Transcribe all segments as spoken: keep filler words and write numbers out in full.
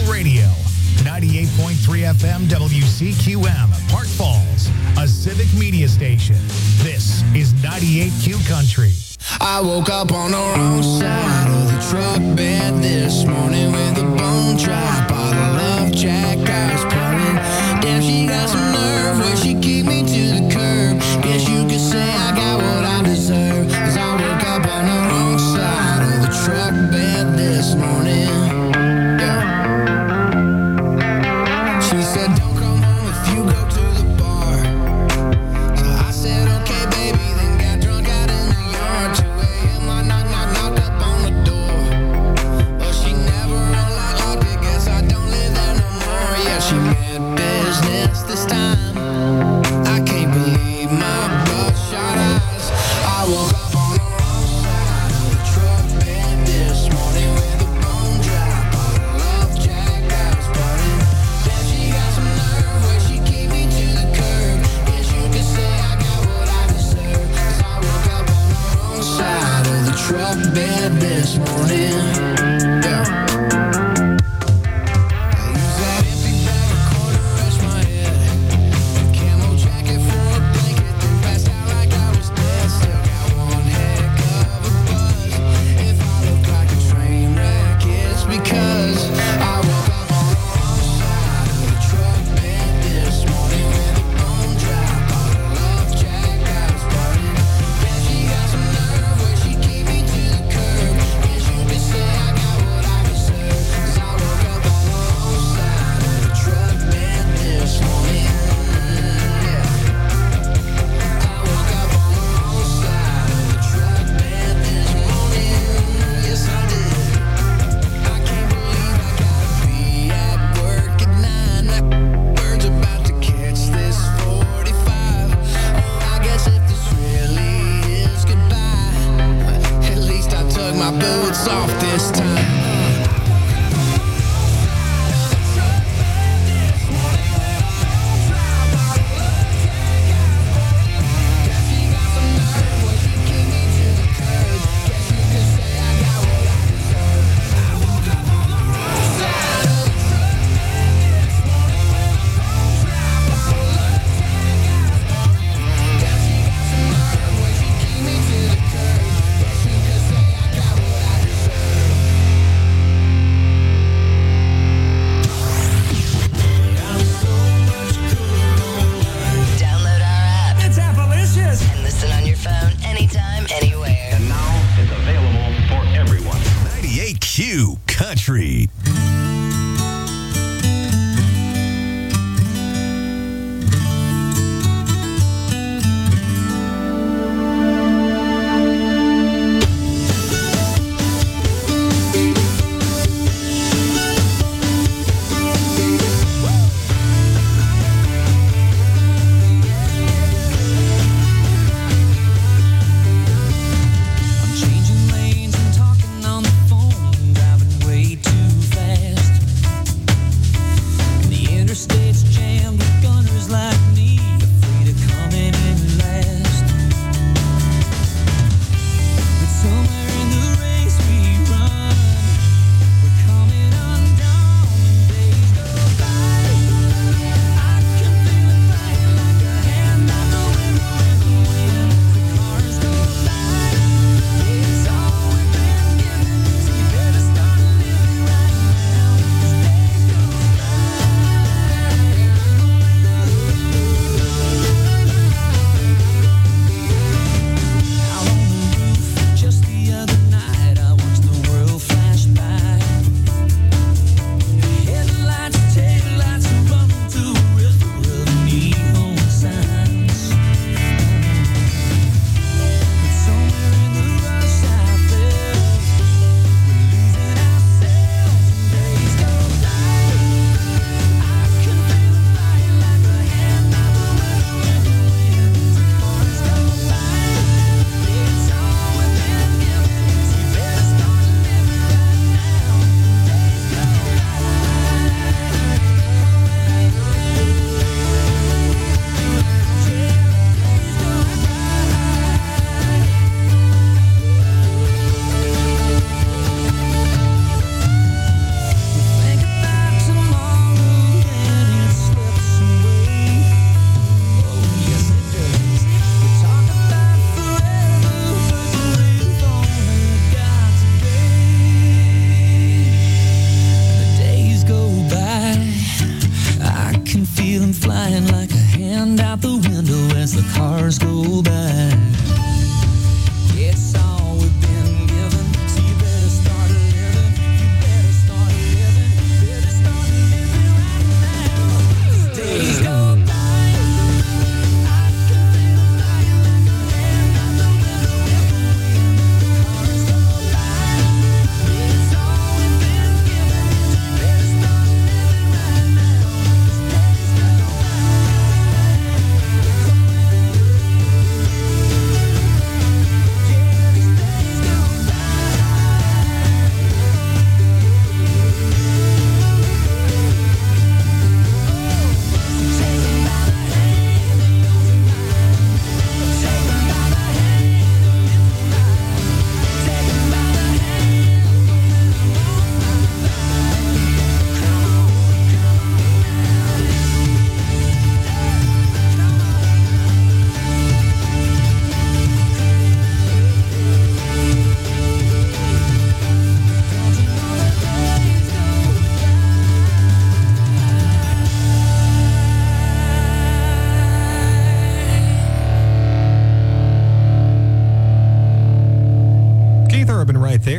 Radio. ninety-eight point three F M W C Q M, Park Falls, a civic media station. This is ninety-eight Q Country. I woke up on the wrong side of the truck bed this morning with a bone dry bottle of Jack I was pouring. Damn, she got some nerve when she kicked me to the curb. Guess you could say I got what I deserve, 'cause I woke up on the wrong side of the truck bed this morning. Changing lanes and talking on the phone, driving way too fast.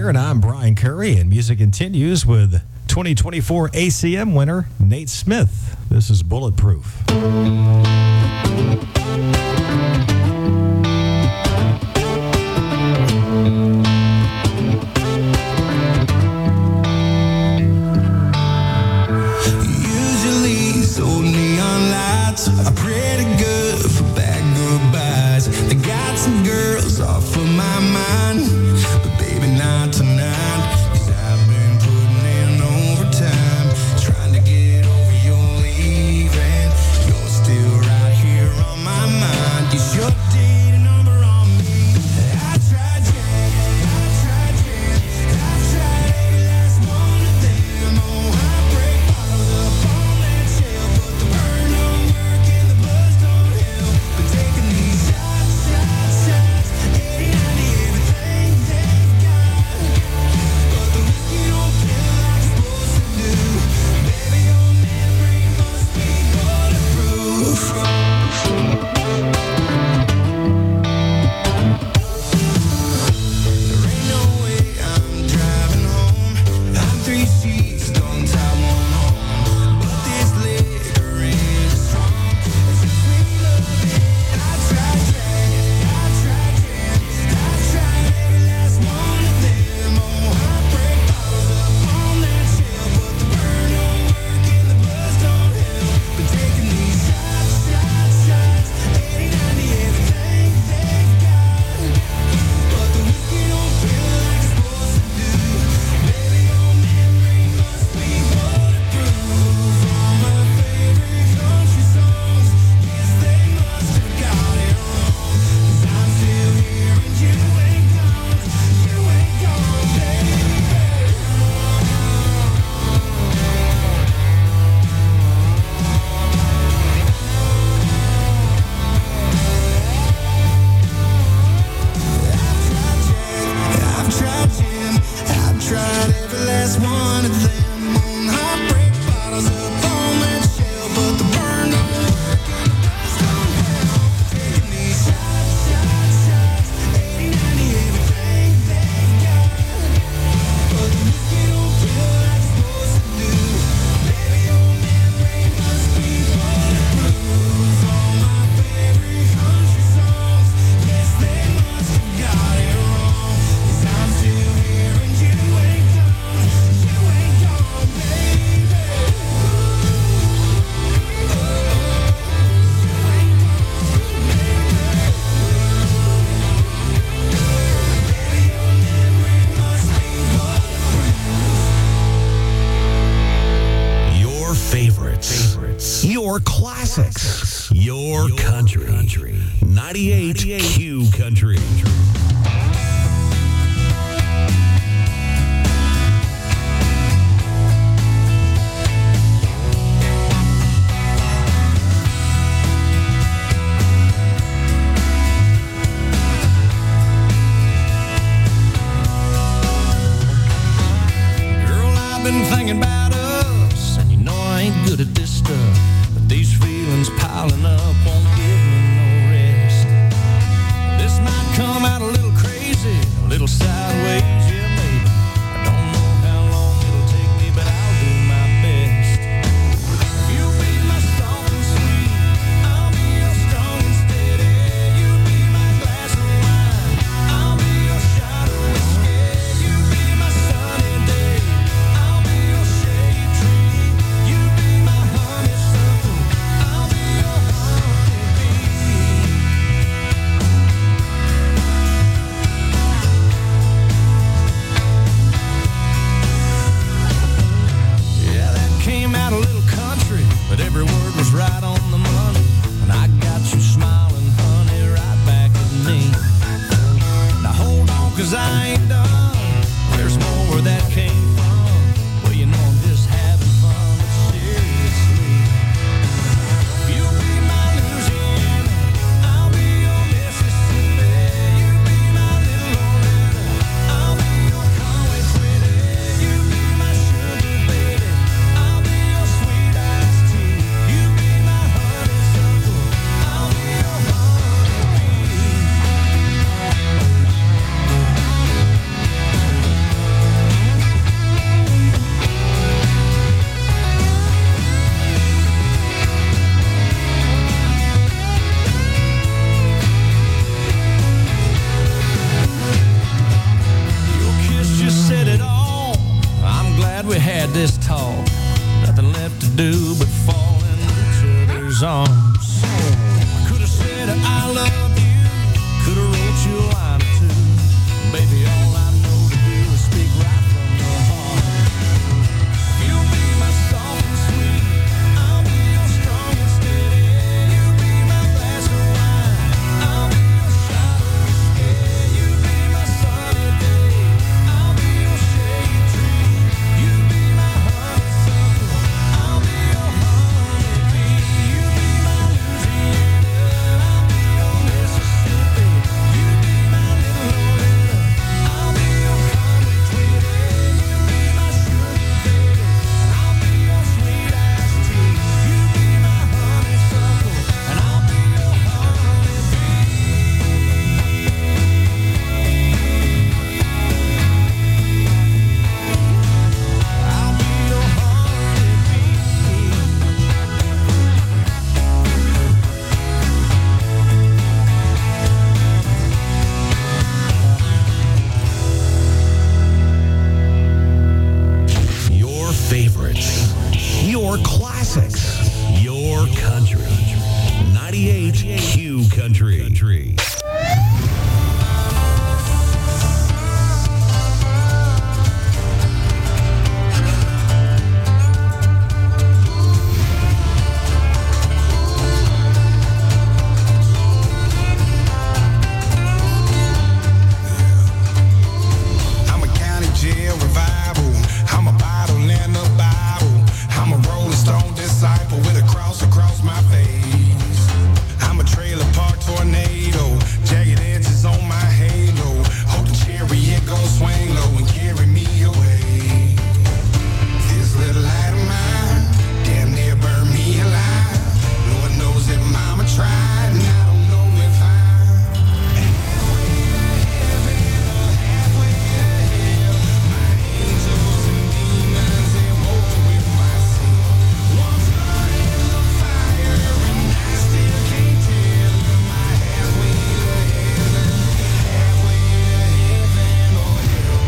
here, and I'm Brian Curry, and music continues with twenty twenty-four A C M winner Nate Smith. This is Bulletproof. Usually, so neon lights are pretty good for bad goodbyes. They got some girls off of my mind, but baby, not tonight. 'Cause I've been putting in overtime, trying to get over your leaving. You're still right here on my mind. You your dating number on me. I tried Jack, I tried Jan, I tried every last one of them. Oh, I break bottles up on that shelf, but the burn don't work and the buzz don't help. But taking these shots, shots, shots, eighty, ninety, everything they've got. But the whiskey don't kill like it's supposed to do. Baby, your memory must be bulletproof. There ain't no way I'm driving home. I'm three sheets, don't tie one home. But this liquor is strong. It's a sweet loving. I tried Jack, I tried Jan, I tried every last one of them. Oh, I break bottles up on that shelf, but the burn don't work and the buzz don't help. But taking these shots, shots, shots, eighty, ninety, everything they've got. But the whiskey don't feel like it's supposed to do. Baby, your memory must be bulletproof. All my favorite country songs, yes, they must have got it wrong. 'Cause I'm still here and you ain't gone, you ain't gone, baby. I've tried Jim, I've tried every last one of them. On heartbreak bottles up on that shelf, but the burn don't work and the buzz don't help. Taking these shots, shots, shots, eighty, ninety, everything they've got. But the whiskey don't feel like it's supposed to do. Baby, your memory must be bulletproof. All my favorite country songs, yes, they must have got it wrong. 'Cause I'm still here and you ain't gone, you ain't gone, baby. Baby, your memory must be bulletproof. Your favorites. Your classics. Your, country. ninety-eight Q Country. Girl, I've been thinking about us, and you know I ain't good at this stuff. But these feelings piling up won't give me no rest. This might come out a little crazy, a little sideways, yeah, maybe. I don't know how long it'll take me, but I'll do my best. You be my soft and sweet, I'll be your strong and steady. You be my glass of wine, I'll be your shot of whiskey. You be my sunny day, I'll be your shade. we had this talk. Nothing left to do but fall in each other's arms. Could have said I love you, could have wrote you a line or two. Baby, all I know to do is speak right from the heart. You'll be my soft and sweet, I'll be your strong and steady. You'll be my glass of wine, I'll be your shot of whiskey. You'll be my sunny day, I'll be your shade tree. You'll be my honeysuckle, I'll be your honeybee. You'll be my Louisiana, I'll be your Mississippi. You'll be my little Loretta, I'll be your Conway Twitty. You'll be my sugar baby, I'll be your sweet iced tea. You'll be my honeysuckle, and I'll be your honeybee. I'll be your honeybee. Your favorites, your classics, your country. ninety-eight Q Country. I'm a county jail revival. I'm a bottle and a Bible. I'm a rolling stone disciple with a cross across my face. I'm a trailer park tornado. Jagged edges on my halo. Hope the chariot gon' swing low and carry me away. This little light of mine damn near burned me alive. Lord knows that mama tried, and I don't know if I'm halfway to heaven or halfway to hell. My angels and demons, they war with myself. One foot in the fire, and I still can't tell. Am I halfway to heaven, halfway to heaven or hell?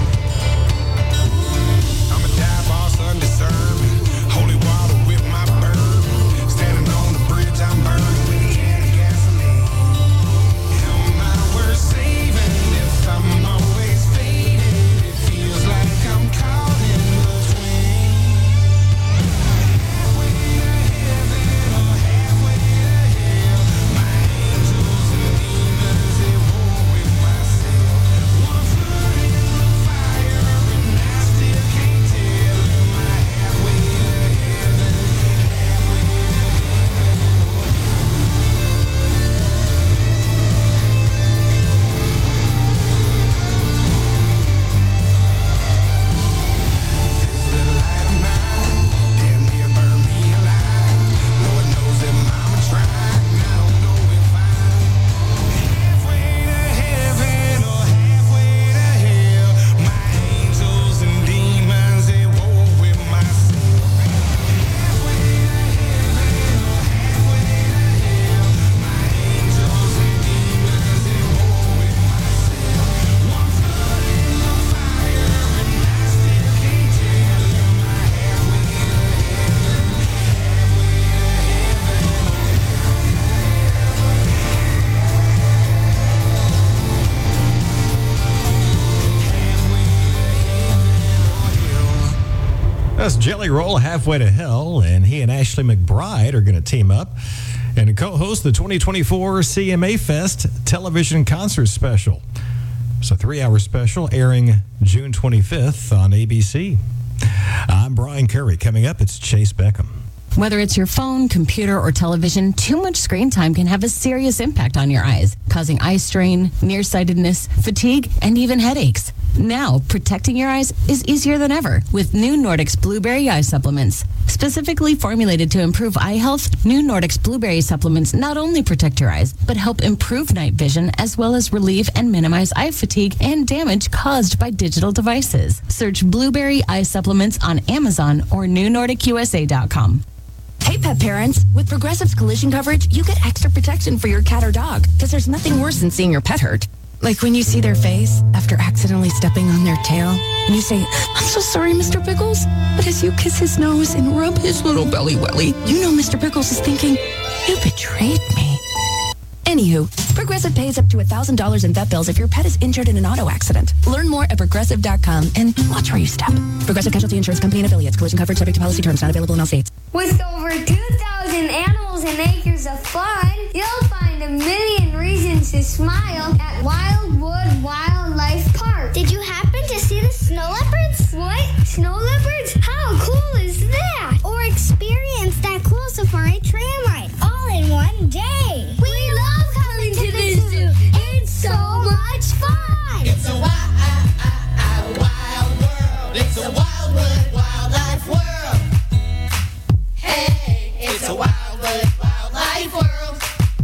I'm a dive boss undeserving. Holy water with my bourbon. Standing on the bridge, I'm burning with a can of gasoline. Am I worth saving if I'm always faded? It feels like I'm caught in between. Halfway to heaven or halfway to hell. My angels and demons, they war with myself. One foot in the fire, and I still can't tell. Am I halfway to heaven, halfway to This little light of mine damn near burned me alive. Lord knows that mama tried, and I don't know if I'm halfway to heaven or halfway to hell. My angels and demons, they war with myself. Halfway to heaven or halfway to hell. My angels and demons, they war with myself. One foot in the fire, and I still can't tell. Am I halfway to heaven, halfway to That's Jelly Roll, Halfway to Hell, and he and Ashley McBride are going to team up and co-host the twenty twenty-four C M A Fest television concert special. It's a three-hour special airing June twenty-fifth on A B C. I'm Brian Curry. Coming up, it's Chase Beckham. Whether it's your phone, computer, or television, too much screen time can have a serious impact on your eyes, causing eye strain, nearsightedness, fatigue, and even headaches. Now, protecting your eyes is easier than ever with new Nordics Blueberry Eye Supplements. Specifically formulated to improve eye health, new Nordics Blueberry Supplements not only protect your eyes, but help improve night vision as well as relieve and minimize eye fatigue and damage caused by digital devices. Search Blueberry Eye Supplements on Amazon or new nordic u s a dot com. Hey, pet parents. With Progressive's collision coverage, you get extra protection for your cat or dog because there's nothing worse than seeing your pet hurt. Like when you see their face after accidentally stepping on their tail, and you say, "I'm so sorry, Mister Pickles." But as you kiss his nose and rub his little belly welly, you know Mister Pickles is thinking, "You betrayed me." Anywho, Progressive pays up to one thousand dollars in vet bills if your pet is injured in an auto accident. Learn more at progressive dot com and watch where you step. Progressive Casualty Insurance Company and affiliates. Collision coverage subject to policy terms. Not available in all states. With over two thousand animals and acres of fun, you'll find a million reasons to smile at Wildwood Wildlife Park. Did you happen to see the snow leopards? What? Snow leopards? How cool is that? Or experience that cool safari tram ride all in one day. We, we love coming to the zoo. It's so much fun. It's a wild, wild world. It's a Wildwood Wildlife world. Hey, it's a Wildwood Wildlife world.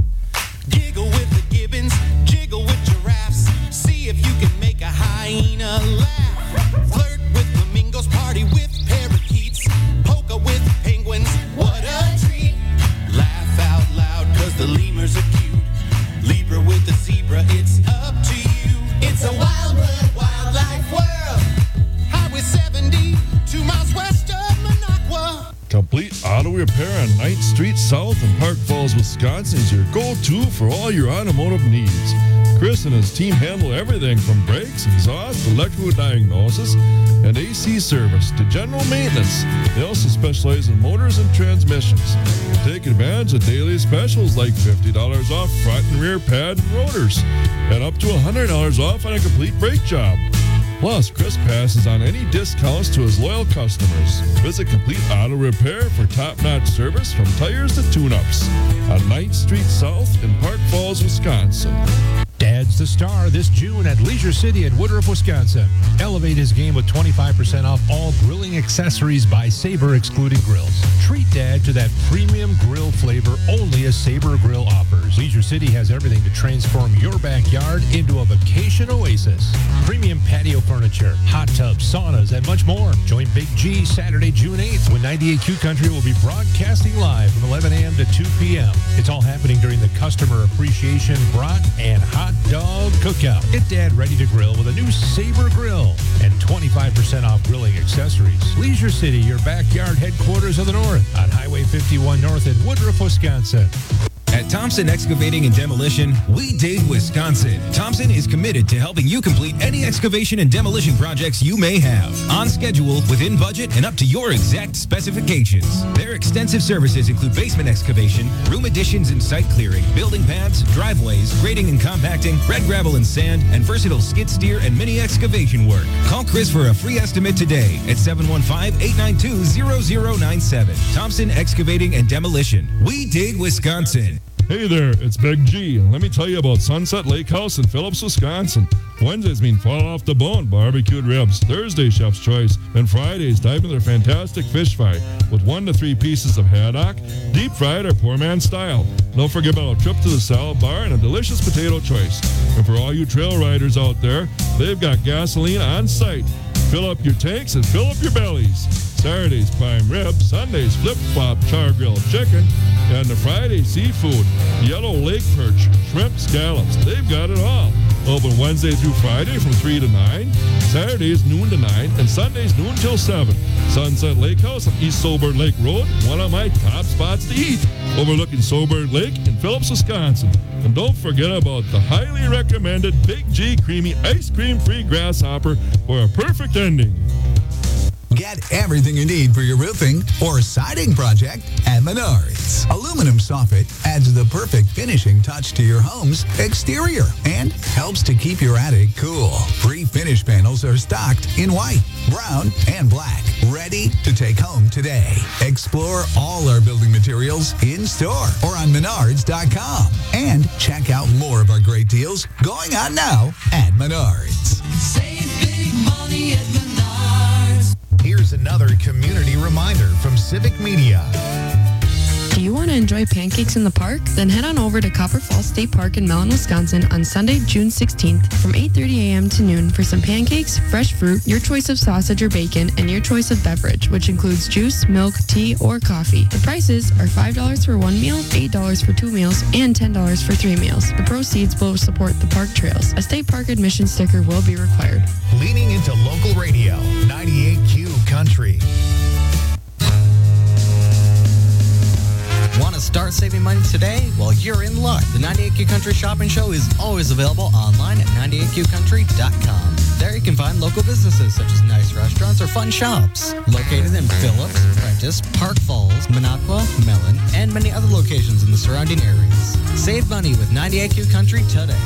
Giggle with the gibbons, jiggle with giraffes. See if you can make a hyena laugh. Flirt with flamingos, party with parakeets. Polka with penguins, what a treat. Laugh out loud, cause the lemurs are cute. Libra with the zebra, it's up to you. It's a Wildwood Wildlife world. Highway seventy, two miles west of Minocqua. Complete Auto Repair on ninth Street South in Park Falls, Wisconsin is your go-to for all your automotive needs. Chris and his team handle everything from brakes, exhaust, electrical diagnosis, and A C service to general maintenance. They also specialize in motors and transmissions. Take advantage of daily specials like fifty dollars off front and rear pad and rotors, and up to one hundred dollars off on a complete brake job. Plus, Chris passes on any discounts to his loyal customers. Visit Complete Auto Repair for top-notch service from tires to tune-ups on ninth Street South in Park Falls, Wisconsin. Dad's the star this June at Leisure City in Woodruff, Wisconsin. Elevate his game with twenty-five percent off all grilling accessories by Sabre excluding grills. Treat Dad to that premium grill flavor only a Sabre Grill offers. Leisure City has everything to transform your backyard into a vacation oasis. Premium patio furniture, hot tubs, saunas, and much more. Join Big G Saturday, June eighth when ninety-eight Q Country will be broadcasting live from eleven a.m. to two p.m. It's all happening during the Customer Appreciation Brat and Hot Dog Cookout. Get Dad ready to grill with a new Sabre Grill and twenty-five percent off grilling accessories. Leisure City, your backyard headquarters of the North on Highway fifty-one North in Woodruff, Wisconsin. At Thompson Excavating and Demolition, we dig Wisconsin. Thompson is committed to helping you complete any excavation and demolition projects you may have. On schedule, within budget, and up to your exact specifications. Their extensive services include basement excavation, room additions and site clearing, building paths, driveways, grading and compacting, red gravel and sand, and versatile skid steer and mini excavation work. Call Chris for a free estimate today at seven one five, eight nine two, zero zero nine seven. Thompson Excavating and Demolition. We dig Wisconsin. Hey there, it's Big G, and let me tell you about Sunset Lake House in Phillips, Wisconsin. Wednesdays mean fall off the bone, barbecued ribs. Thursday, chef's choice. And Fridays, dive into their fantastic fish fry with one to three pieces of haddock, deep fried or poor man style. Don't forget about a trip to the salad bar and a delicious potato choice. And for all you trail riders out there, they've got gasoline on site. Fill up your tanks and fill up your bellies. Saturdays, prime rib. Sundays, flip-flop char grilled chicken. And the Friday, seafood, yellow lake perch, shrimp, scallops. They've got it all. Open Wednesday through Friday from three to nine. Saturdays, noon to nine. And Sundays, noon till seven. Sunset Lake House on East Soberg Lake Road. One of my top spots to eat. Overlooking Soberg Lake in Phillips, Wisconsin. And don't forget about the highly recommended Big G Creamy Ice Cream Free Grasshopper for a perfect ending. Get everything you need for your roofing or siding project at Menards. Aluminum soffit adds the perfect finishing touch to your home's exterior and helps to keep your attic cool. Pre-finished panels are stocked in white, brown, and black, ready to take home today. Explore all our building materials in-store or on menards dot com. And check out more of our great deals going on now at Menards. Save big money at Menards. Here's another community reminder from Civic Media. Do you want to enjoy pancakes in the park? Then head on over to Copper Falls State Park in Mellon, Wisconsin on Sunday, June sixteenth from eight thirty a.m. to noon for some pancakes, fresh fruit, your choice of sausage or bacon, and your choice of beverage, which includes juice, milk, tea, or coffee. The prices are five dollars for one meal, eight dollars for two meals, and ten dollars for three meals. The proceeds will support the park trails. A state park admission sticker will be required. Leaning into local radio, ninety-eight Q Country. Want to start saving money today? Well, you're in luck. The ninety-eight Q Country Shopping Show is always available online at ninety-eight q country dot com. There you can find local businesses such as nice restaurants or fun shops. Located in Phillips, Prentice, Park Falls, Minocqua, Mellon, and many other locations in the surrounding areas. Save money with ninety-eight Q Country today.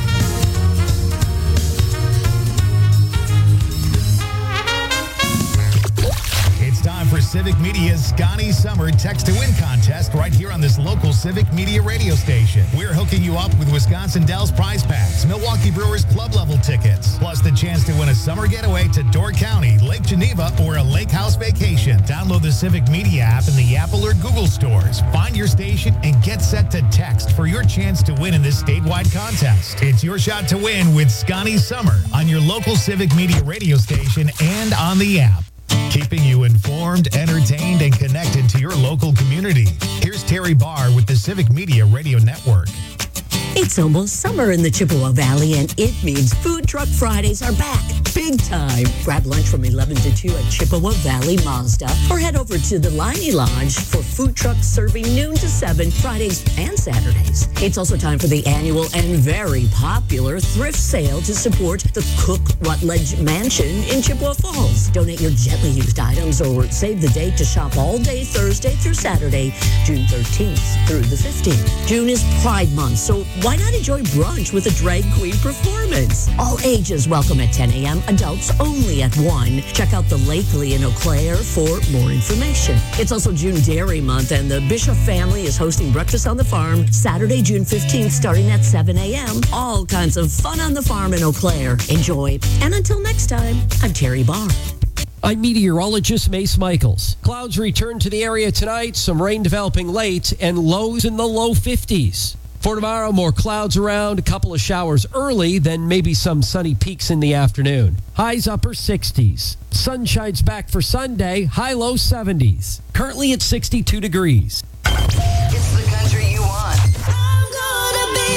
It's time for Civic Media's Scotty Summer Text to Win contest right here on this local Civic Media radio station. We're hooking you up with Wisconsin Dells prize packs, Milwaukee Brewers club level tickets, plus the chance to win a summer getaway to Door County, Lake Geneva, or a lake house vacation. Download the Civic Media app in the Apple or Google stores. Find your station and get set to text for your chance to win in this statewide contest. It's your shot to win with Scotty Summer on your local Civic Media radio station and on the app. Keeping you informed, entertained, and connected to your local community. Here's Terry Barr with the Civic Media Radio Network. It's almost summer in the Chippewa Valley, and it means Food Truck Fridays are back. Big time. Grab lunch from eleven to two at Chippewa Valley Mazda, or head over to the Liney Lodge for food trucks serving noon to seven Fridays and Saturdays. It's also time for the annual and very popular thrift sale to support the Cook Rutledge Mansion in Chippewa Falls. Donate your gently used items or save the date to shop all day Thursday through Saturday, June thirteenth through the fifteenth. June is Pride Month, so why not enjoy brunch with a drag queen performance? All ages welcome at ten a.m., adults only at one. Check out the Lakely in Eau Claire for more information. It's also June Dairy Month, and the Bishop family is hosting Breakfast on the Farm Saturday, June fifteenth, starting at seven a.m. All kinds of fun on the farm in Eau Claire. Enjoy. And until next time, I'm Terry Barr. I'm meteorologist Mace Michaels. Clouds return to the area tonight, some rain developing late, and lows in the low fifties. For tomorrow, more clouds around, a couple of showers early, then maybe some sunny peaks in the afternoon. Highs upper sixties. Sun shines back for Sunday, high low seventies. Currently at sixty-two degrees. It's the country you want. I'm gonna be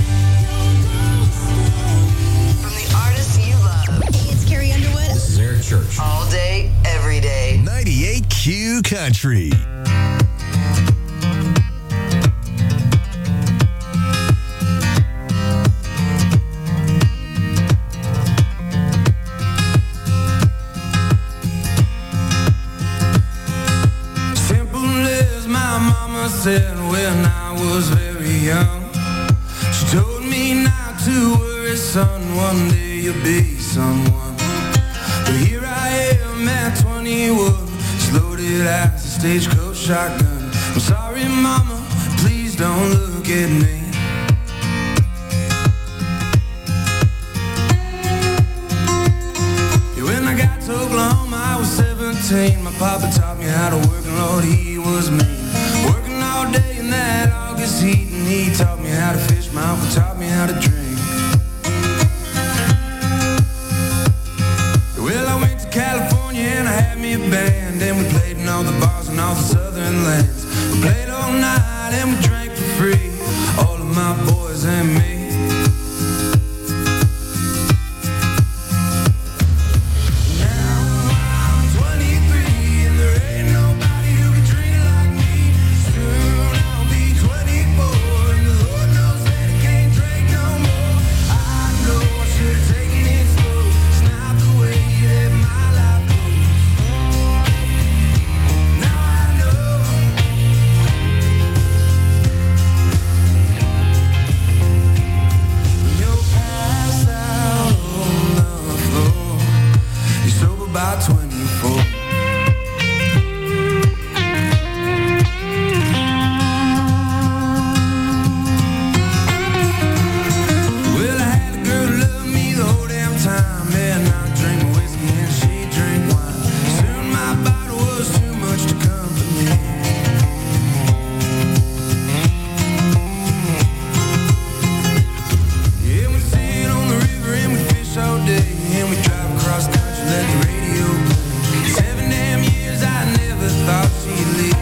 from the artists you love. Hey, it's Carrie Underwood. This is Eric Church. All day, every day. ninety-eight Q Country. Said when I was very young, she told me not to worry, son, one day you'll be someone. But here I am at twenty-one, just loaded as a stagecoach shotgun. I'm sorry, mama, please don't look at me. Yeah, when I got to Oklahoma, I was seventeen. My papa taught me how to work, and Lord, he was mean. All day in that August heat, and he taught me how to fish, my uncle taught me how to drink. Well, I went to California and I had me a band, and we played in all the bars and all the southern lands. We played all night and we drank for free, all of my boys and me. No more. thought she'd leave.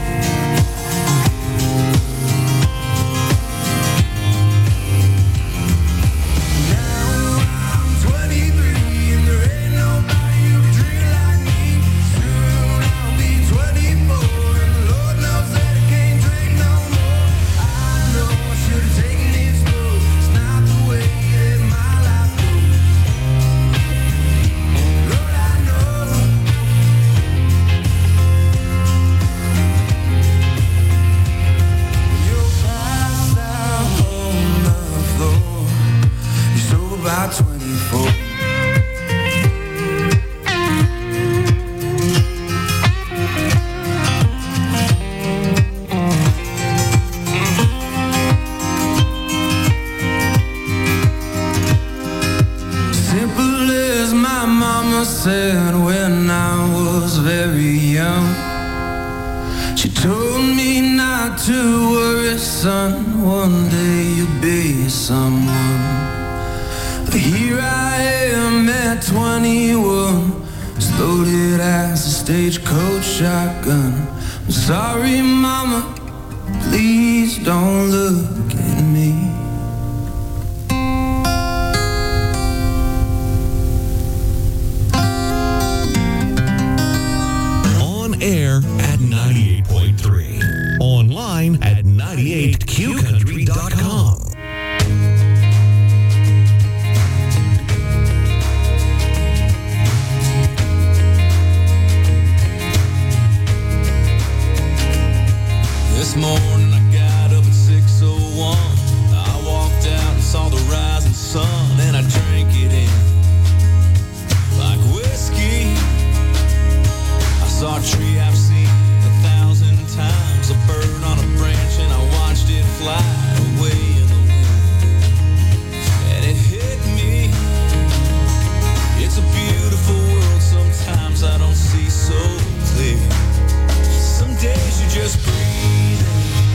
Said when I was very young, she told me not to worry, son, one day you'll be someone. But here I am at twenty-one, as loaded as a stagecoach shotgun. I'm sorry, mama, please don't look at me. Air at ninety-eight point three. Online at ninety-eight q country dot com. This morning I got up at six oh one. I walked out and saw the rising sun, and I drank it in like whiskey. Saw a tree I've seen a thousand times, a bird on a branch, and I watched it fly away in the wind. And it hit me, it's a beautiful world, sometimes I don't see so clear. Some days you just breathe in,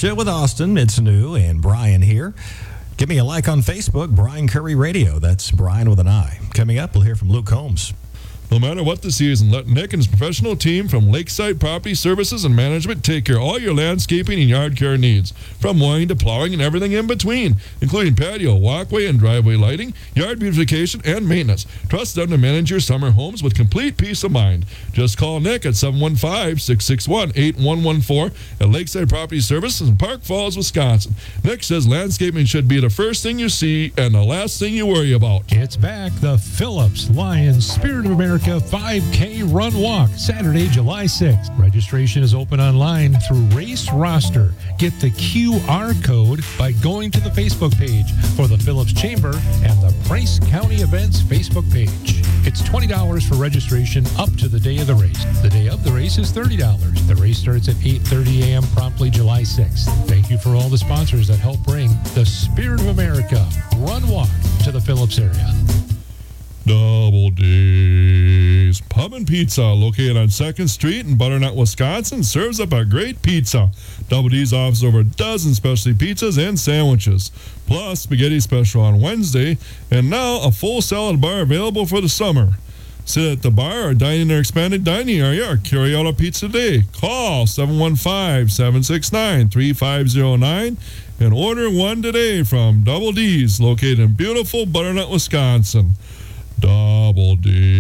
Show with Austin. It's new, and Brian here. Give me a like on Facebook, Brian Curry Radio. That's Brian with an I. Coming up, we'll hear from Luke Holmes. No matter what the season, let Nick and his professional team from Lakeside Property Services and Management take care of all your landscaping and yard care needs, from mowing to plowing and everything in between, including patio, walkway, and driveway lighting, yard beautification, and maintenance. Trust them to manage your summer homes with complete peace of mind. Just call Nick at seven one five, six six one, eight one one four at Lakeside Property Services in Park Falls, Wisconsin. Nick says landscaping should be the first thing you see and the last thing you worry about. It's back, the Phillips Lions Spirit of America five K Run Walk, Saturday, July sixth. Registration is open online through Race Roster. Get the Q R code by going to the Facebook page for the Phillips Chamber and the Price County Events Facebook page. It's twenty dollars for registration up to the day of the race. The day of the race is thirty dollars. The race starts at eight thirty a.m. promptly July sixth. Thank you for all the sponsors that help bring the Spirit of America Run Walk to the Phillips area. Double D's Pub and Pizza, located on second Street in Butternut, Wisconsin, serves up a great pizza. Double D's offers over a dozen specialty pizzas and sandwiches, plus spaghetti special on Wednesday, and now a full salad bar available for the summer. Sit at the bar or dine in their expanded dining area or carry out a pizza today. Call seven one five, seven six nine, three five zero nine and order one today from Double D's, located in beautiful Butternut, Wisconsin. Double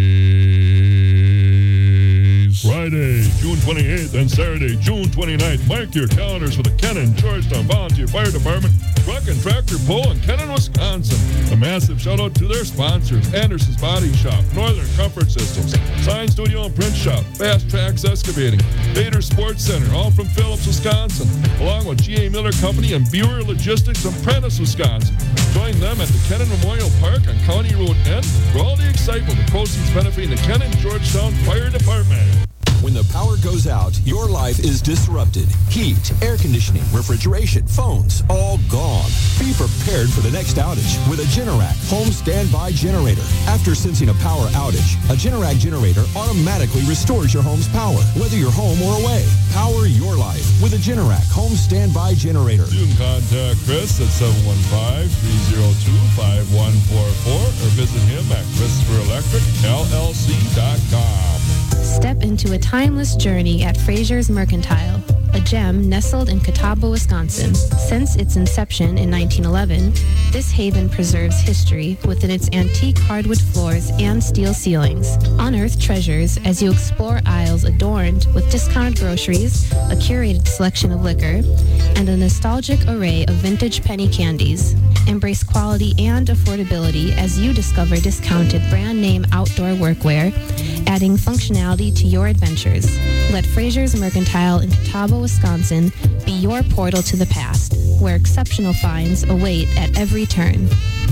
D's. Friday, June twenty-eighth and Saturday, June twenty-ninth. Mark your calendars for the Kennan Georgetown Volunteer Fire Department Truck and Tractor Pull in Kennan, Wisconsin. A massive shout out to their sponsors: Anderson's Body Shop, Northern Comfort Systems, Sign Studio and Print Shop, Fast Tracks Excavating, Bader Sports Center, all from Phillips, Wisconsin, along with G A Miller Company and Buer Logistics in Prentice, Wisconsin. Join them at the Kennan Memorial Park on County Road N for all the excitement, the proceeds benefiting the Kennan Georgetown Fire Department. When the power goes out, your life is disrupted. Heat, air conditioning, refrigeration, phones, all gone. Be prepared for the next outage with a Generac home standby generator. After sensing a power outage, a Generac generator automatically restores your home's power, whether you're home or away. Power your life with a Generac home standby generator. You can contact Chris at seven one five, three zero two, five one four four or visit him at Christopher Electric L L C dot com. Step into a timeless journey at Fraser's Mercantile, a gem nestled in Catawba, Wisconsin. Since its inception in nineteen eleven, this haven preserves history within its antique hardwood floors and steel ceilings. Unearth treasures as you explore aisles adorned with discounted groceries, a curated selection of liquor, and a nostalgic array of vintage penny candies. Embrace quality and affordability as you discover discounted brand name outdoor workwear, adding functionality to your adventures. Let Fraser's Mercantile in Catawba, Wisconsin be your portal to the past, where exceptional finds await at every turn.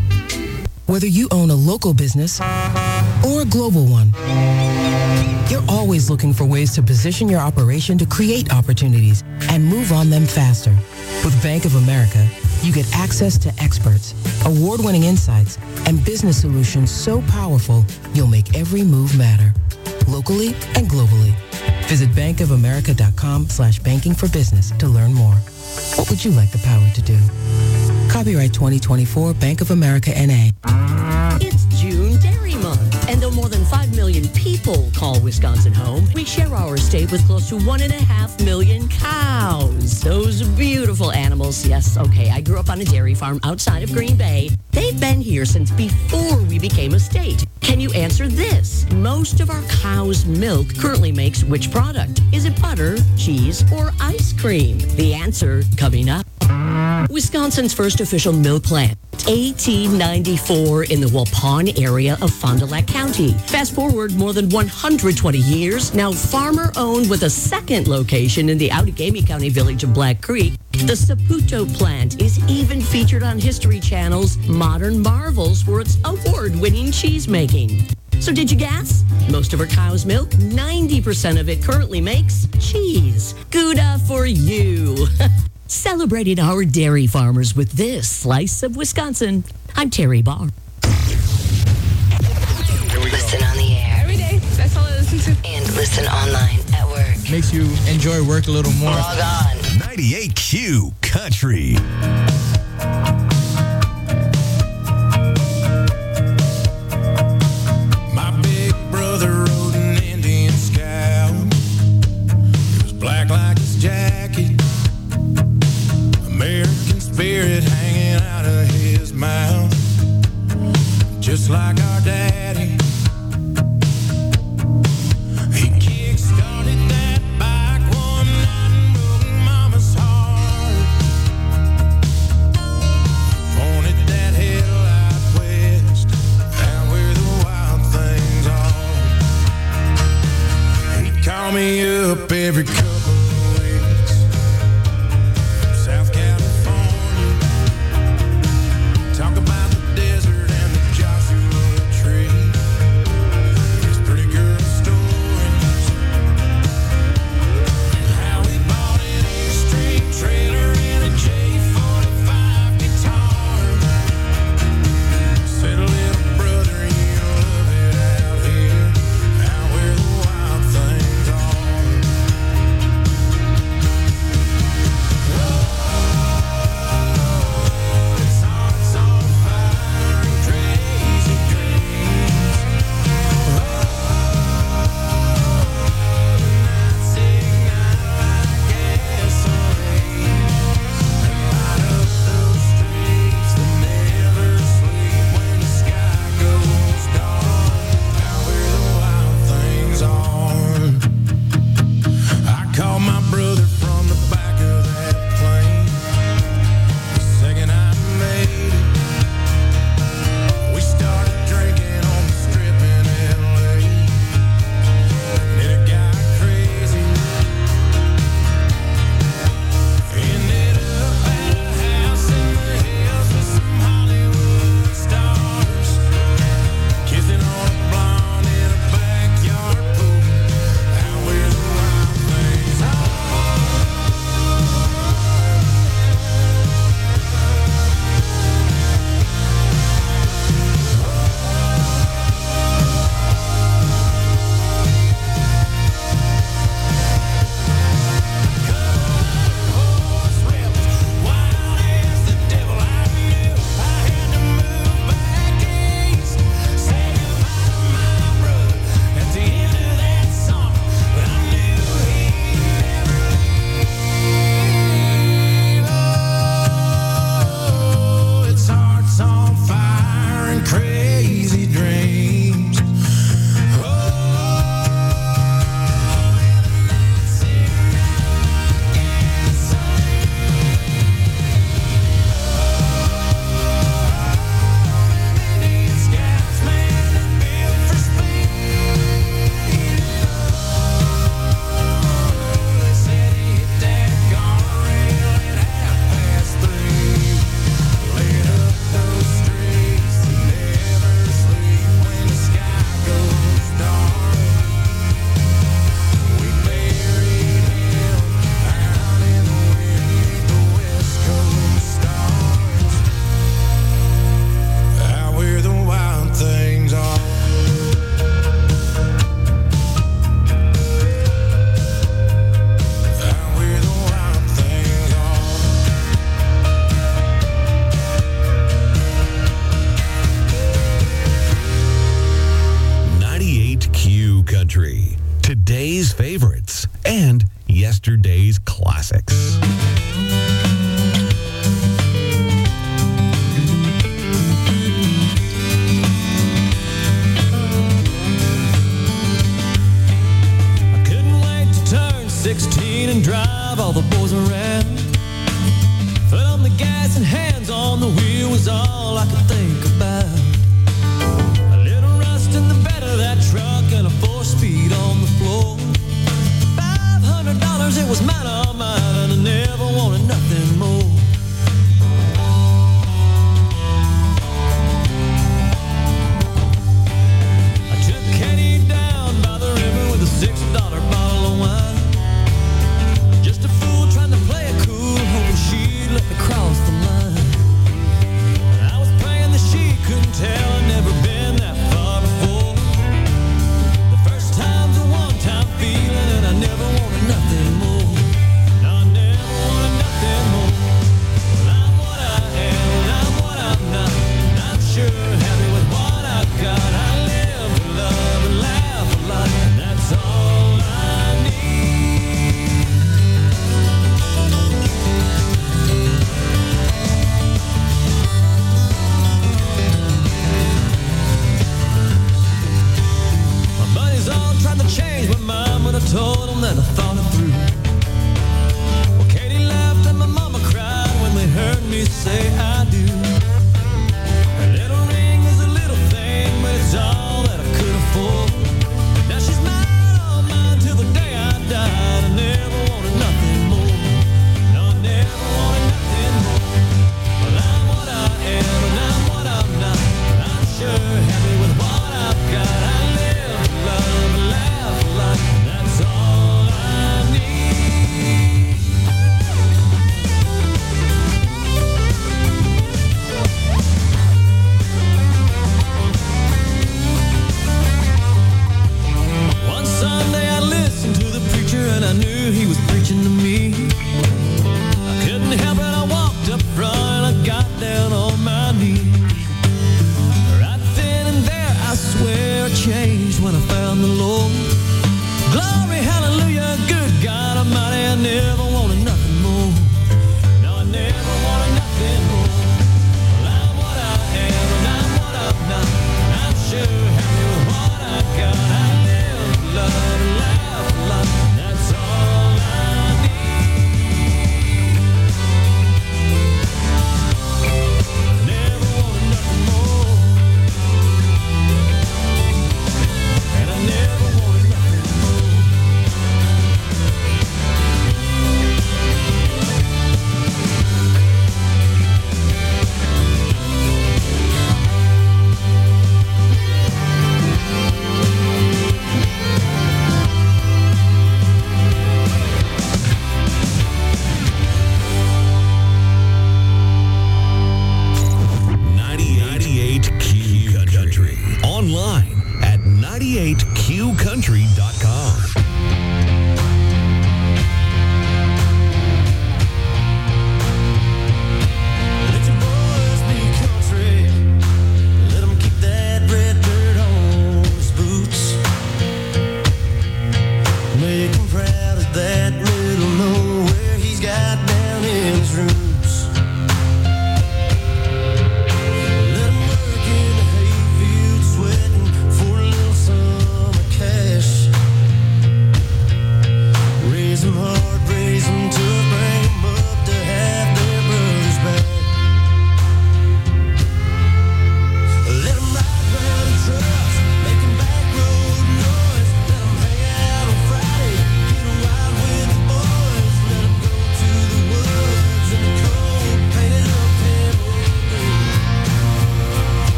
Whether you own a local business or a global one, you're always looking for ways to position your operation to create opportunities and move on them faster. With Bank of America, you get access to experts, award-winning insights, and business solutions so powerful, you'll make every move matter, locally and globally. Visit bankofamerica.com slash banking for business to learn more. What would you like the power to do? Copyright twenty twenty-four, Bank of America, N A. It's June Dairy Month, and though more than five million people call Wisconsin home, we share our state with close to one and a half million cows. Those beautiful animals. Yes, okay, I grew up on a dairy farm outside of Green Bay. They've been here since before we became a state. Can you answer this? Most of our cow's milk currently makes which product? Is it butter, cheese, or ice cream? The answer coming up. Wisconsin's first official milk plant, eighteen ninety-four in the Waupun area of Fond du Lac County. Fast forward more than one hundred twenty years, now farmer-owned with a second location in the Outagamie County village of Black Creek. The Saputo plant is even featured on History Channel's Modern Marvels for its award-winning cheese making. So did you guess? Most of our cow's milk, ninety percent of it currently makes cheese. Gouda for you. Celebrating our dairy farmers with this slice of Wisconsin. I'm Terry Barr. Listen on the air. Every day. That's all I listen to. And listen online at work. Makes you enjoy work a little more. Log on. ninety-eight Q Country. My big brother rode an Indian Scout. It was black like his jacket, American spirit hanging out of his mouth, just like our daddy. He kick-started that bike one night and broke Mama's heart. Pointed that hill out west, out where the wild things are. He'd call me up every couple of weeks from South California, talk about the desert and the Joshua tree, his pretty girl stories, and how he bought an Extreme trailer and a J forty-five guitar. Said, little brother, you'll love it out here, out where the wild things are. It's hearts on fire and crazy dreams. Oh, the nights ignite like gasoline and light up those streets that never sleep when the sky goes dark, out where the wild things are. I called my brother from the back of that plane the second I made it. We started drinking on the strip in L A, and it got crazy. Ended up at a house in the hills with some Hollywood stars, kissing on a blonde in a backyard pool, out where the wild things are. Horse rebels, wild as the devil. I knew I had to move back east, say goodbye to my brother at the end of that summer, but I knew he'd never leave. Oh, it's hearts on fire and crazy dreams. Oh, and the nights ignite Indian Scouts, man, they're built for speed. They said he hit that guardrail at half past three. Lit up those streets that never sleep when the sky goes dark. We buried him out in the wind beneath the West Coast stars, out where the wild things are. Out where the wild things are. ninety-eight Q Country. Today's favorites and yesterday's classics. I couldn't wait to turn sixteen and drive all the boys around. Foot on the gas and hands on the wheel was all I could think about. A little rust in the bed of that truck and a four-speed on the floor. Five hundred dollars, it was mine, all mine, and I never wanted nothing more. I took Kenny down by the river with a six-dollar bottle of wine. Just a fool trying to play it cool, hoping she'd let me cross the line. And I was playing the me say I do. A little ring is a little thing, but it's all that I could afford. Now she's mine, all mine till the day I died. I never wanted nothing more. No, I never wanted nothing more. Well, I'm what I am and I'm what I'm not. I'm sure happy with what I've got. I live, love, laugh a lot. That's all I need.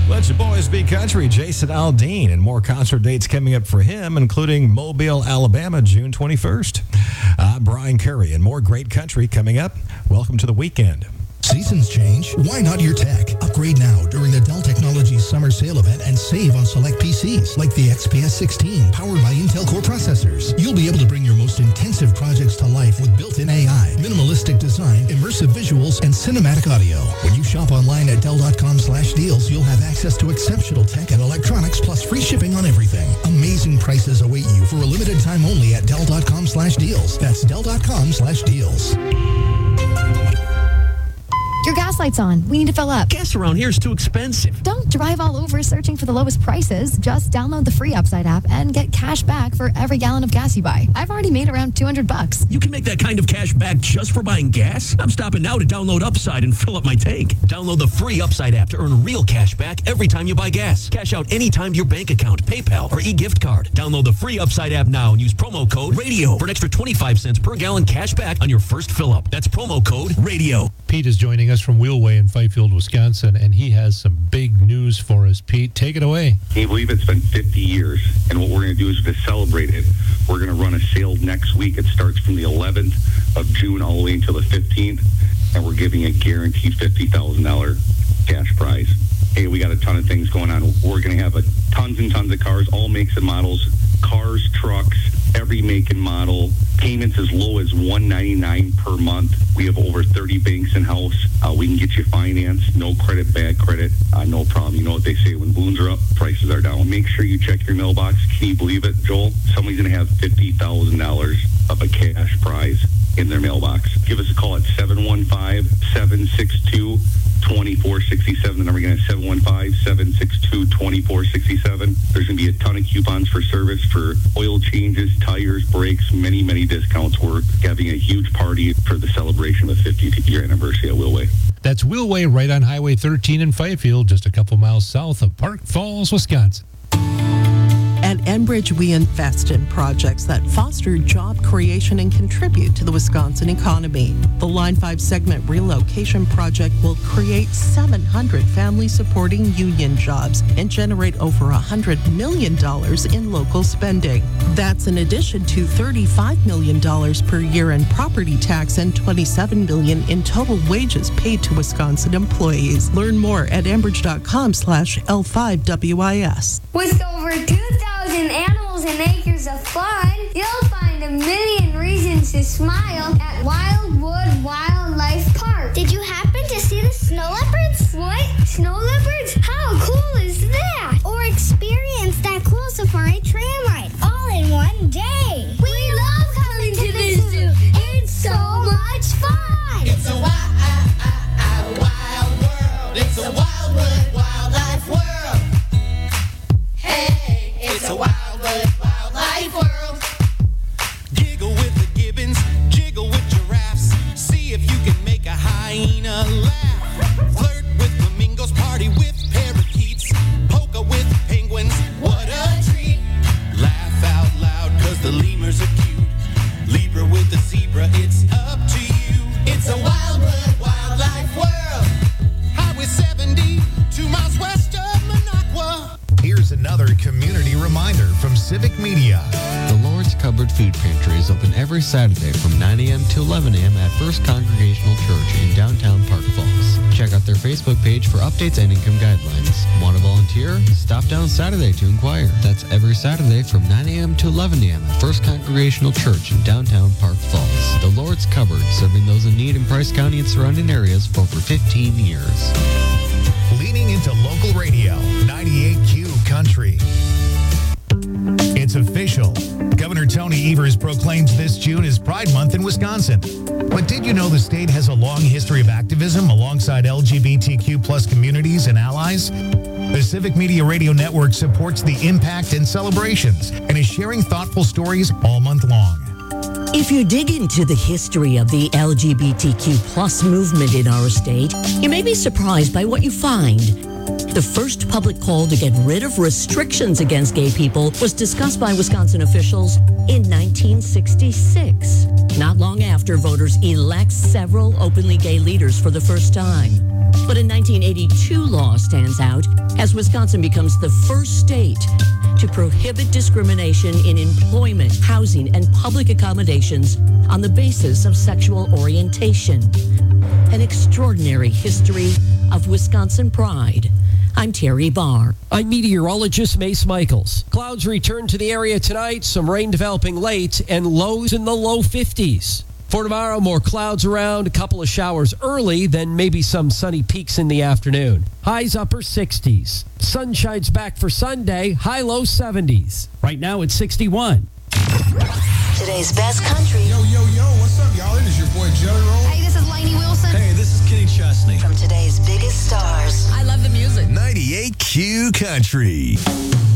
Let your boys be country. Jason Aldean, and more concert dates coming up for him, including Mobile, Alabama, June twenty-first. I'm Brian Curry, and more great country coming up. Welcome to the weekend. Seasons change. Why not your tech? Upgrade now during the Dell Technologies Summer Sale event and save on select P Cs like the X P S sixteen, powered by Intel Core processors. You'll be able to bring your most intensive projects to life with built-in A I, minimalistic design, immersive visuals, and cinematic audio. When you shop online at Dell.com slash deals, you'll have access to exceptional tech and electronics plus free shipping on everything. Amazing prices await you for a limited time only at Dell.com slash deals. That's Dell.com slash deals. Your gas light's on. We need to fill up. Gas around here is too expensive. Don't drive all over searching for the lowest prices. Just download the free Upside app and get cash back for every gallon of gas you buy. I've already made around two hundred bucks. You can make that kind of cash back just for buying gas? I'm stopping now to download Upside and fill up my tank. Download the free Upside app to earn real cash back every time you buy gas. Cash out anytime to your bank account, PayPal, or e-gift card. Download the free Upside app now and use promo code RADIO for an extra twenty-five cents per gallon cash back on your first fill up. That's promo code RADIO. Pete is joining us from Wheelway in Fifield, Wisconsin, and he has some big news for us. Pete, take it away. Can you believe it's been fifty years? And what we're going to do is to celebrate it, we're going to run a sale next week. It starts from the eleventh of June all the way until the fifteenth, and we're giving a guaranteed fifty thousand dollars cash prize. Hey, we got a ton of things going on. We're going to have a tons and tons of cars, all makes and models, cars, trucks, every make and model. Payments as low as one hundred ninety-nine dollars per month. We have over thirty banks in-house. Uh, we can get you financed. No credit, bad credit. Uh, no problem. You know what they say, when balloons are up, prices are down. Make sure you check your mailbox. Can you believe it, Joel? Somebody's going to have fifty thousand dollars of a cash prize in their mailbox. Give us a call at seven one five, seven six two, two four six seven. The number again is seven one five, seven six two, two four six seven. There's going to be a ton of coupons for service, for oil changes, tires, brakes, many, many discounts. We're having a huge party for the celebration of the fiftieth year anniversary at Wheelway. That's Wheelway right on Highway thirteen in Fifield, just a couple miles south of Park Falls, Wisconsin. At Enbridge, we invest in projects that foster job creation and contribute to the Wisconsin economy. The Line five segment relocation project will create seven hundred family-supporting union jobs and generate over one hundred million dollars in local spending. That's in addition to thirty-five million dollars per year in property tax and twenty-seven million dollars in total wages paid to Wisconsin employees. Learn more at enbridge.com slash L5WIS. With over two thousand animals and acres of fun, you'll find a million reasons to smile at Wildwood Wildlife Park. Did you happen to see the snow leopards? What? Snow leopards? How cool is that? Or experience that cool safari tram ride all in one day. We, we love coming to the zoo. It's so much fun. It's a wild, wild, wild world. It's a Wildwood Wildlife world. Hey, it's a Wildwood Wildlife world. Giggle with the gibbons, jiggle with giraffes. See if you can make a hyena laugh. Flirt with flamingos, party with parakeets. Polka with penguins, what a treat. Laugh out loud, cause the lemurs are cute. Libra with the zebra, it's up to you. It's a Wildwood Wildlife world. Highway seventy, two miles west of Minocqua. Here's another community reminder from Civic Media. The Lord's Cupboard Food Pantry is open every Saturday from nine a.m. to eleven a.m. at First Congregational Church in downtown Park Falls. Check out their Facebook page for updates and income guidelines. Want to volunteer? Stop down Saturday to inquire. That's every Saturday from nine a.m. to eleven a.m. at First Congregational Church in downtown Park Falls. The Lord's Cupboard, serving those in need in Price County and surrounding areas for over fifteen years. Leaning into local radio, ninety-eight Q Country. It's official. Governor Tony Evers proclaims this June is Pride Month in Wisconsin. But did you know the state has a long history of activism alongside L G B T Q plus communities and allies? The Civic Media Radio Network supports the impact and celebrations and is sharing thoughtful stories all month long. If you dig into the history of the L G B T Q plus movement in our state, you may be surprised by what you find. The first public call to get rid of restrictions against gay people was discussed by Wisconsin officials in nineteen sixty-six. Not long after, voters elect several openly gay leaders for the first time. But a nineteen eighty-two law stands out as Wisconsin becomes the first state to prohibit discrimination in employment, housing, and public accommodations on the basis of sexual orientation. An extraordinary history of Wisconsin pride. I'm Terry Barr. I'm meteorologist Mace Michaels. Clouds return to the area tonight, some rain developing late, and lows in the low fifties. For tomorrow, more clouds around, a couple of showers early, then maybe some sunny peaks in the afternoon. Highs upper sixties. Sun shines back for Sunday, high low seventies. Right now it's sixty-one. Today's best country. Yo, yo, yo, what's up, y'all? It is your boy Jelly Roll. Hey, this is Lainey Wilson. Hey, this is Kenny Chesney. From today's biggest stars. I love the music. ninety-eight Q Country.